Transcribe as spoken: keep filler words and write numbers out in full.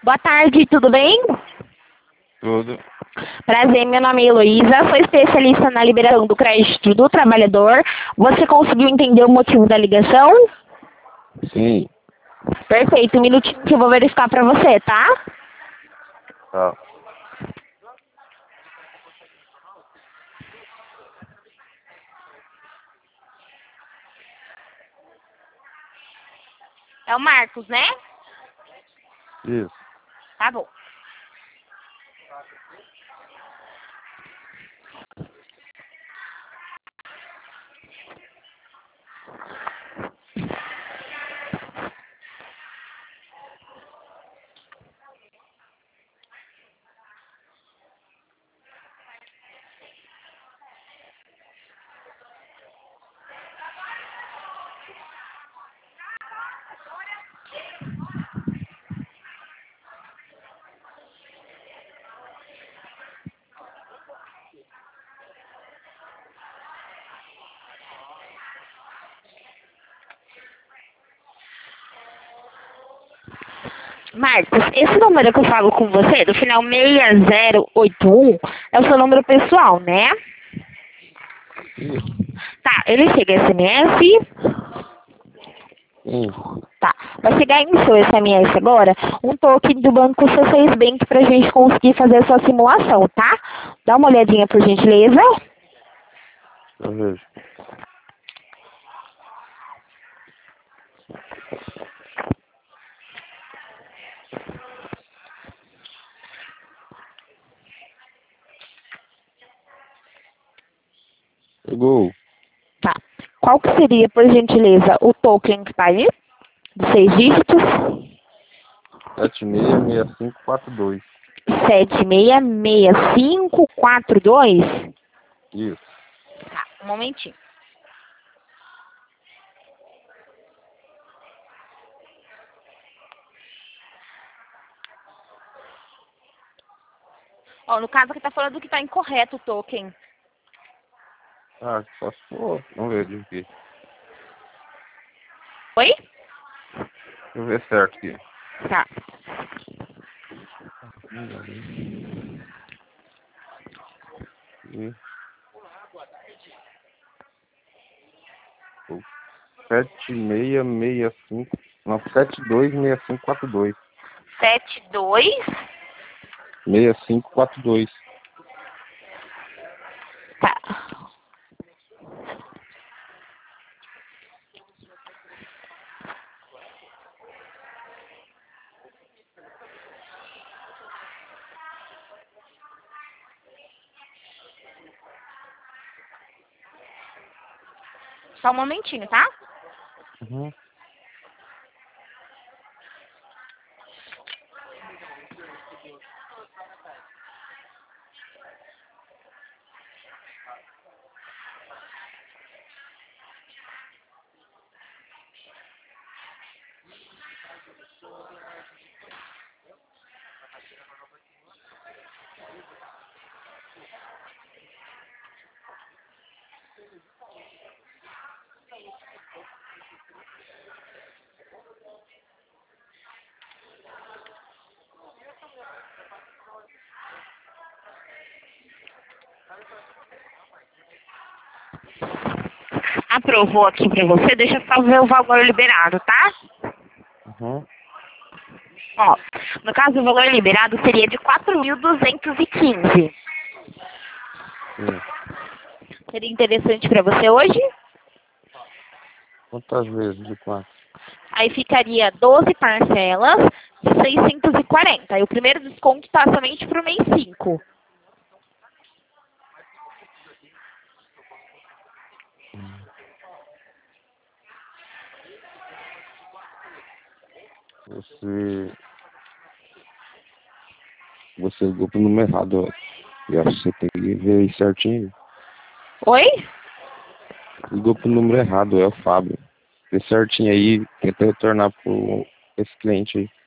Boa tarde, tudo bem? Tudo. Prazer, meu nome é Heloísa, sou especialista na liberação do crédito do trabalhador. Você conseguiu entender o motivo da ligação? Sim. Perfeito, um minutinho que eu vou verificar pra você, tá? Tá. É o Marcos, né? Isso. Tá bom. Marcos, esse número que eu falo com você, do final seis zero oito um, é o seu número pessoal, né? Isso. Tá, ele chega S M S. Sim. Tá, vai chegar aí no seu S M S agora um token do banco C seis Bank pra gente conseguir fazer a sua simulação, tá? Dá uma olhadinha por gentileza. Eu vejo. Pegou. Tá. Qual que seria, por gentileza, o token que tá aí? De seis dígitos? sete seis seis cinco quatro dois. sete seis seis cinco quatro dois? Isso. Tá, um momentinho. Ó, no caso aqui tá falando que tá incorreto o token. Ah, só se for. Vamos ver aqui. Oi? Deixa eu ver certo aqui. Tá. E... sete seis seis cinco. Não, sete dois seis cinco quatro dois. sete dois? seis cinco quatro dois. Tá. Só um momentinho, tá? Uhum. Aprovou aqui pra você, deixa eu só ver o valor liberado, tá? Uhum. Ó, no caso o valor liberado seria de quatro mil duzentos e quinze. Sim. Seria interessante pra você hoje? Quantas vezes de quanto? Aí ficaria doze parcelas de seiscentos e quarenta. E o primeiro desconto tá somente pro mês cinco. Você. Você ligou pro número errado, ó. E acho que você tem que ver aí certinho. Oi? Ligou pro número errado, é o Fábio. Vê certinho aí, tenta retornar pro esse cliente aí.